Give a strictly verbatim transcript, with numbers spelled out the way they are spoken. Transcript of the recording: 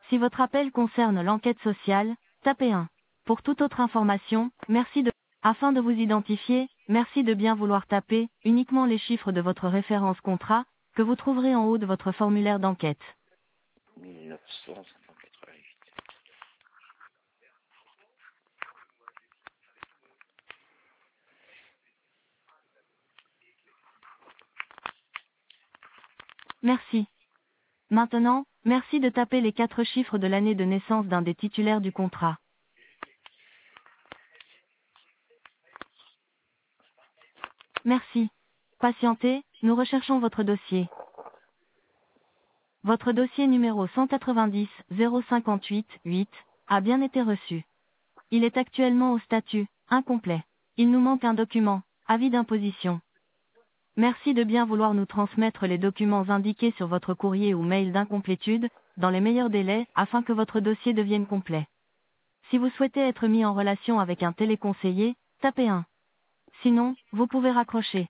Si votre appel concerne l'enquête sociale, tapez un. Pour toute autre information, merci de... Afin de vous identifier, merci de bien vouloir taper uniquement les chiffres de votre référence contrat, que vous trouverez en haut de votre formulaire d'enquête. mille neuf cent quatre-vingt-huit. Merci. Maintenant, merci de taper les quatre chiffres de l'année de naissance d'un des titulaires du contrat. Merci. Patientez, nous recherchons votre dossier. Votre dossier numéro cent quatre-vingt-dix zéro cinquante-huit huit a bien été reçu. Il est actuellement au statut incomplet. Il nous manque un document, avis d'imposition. Merci de bien vouloir nous transmettre les documents indiqués sur votre courrier ou mail d'incomplétude, dans les meilleurs délais, afin que votre dossier devienne complet. Si vous souhaitez être mis en relation avec un téléconseiller, tapez un. Sinon, vous pouvez raccrocher.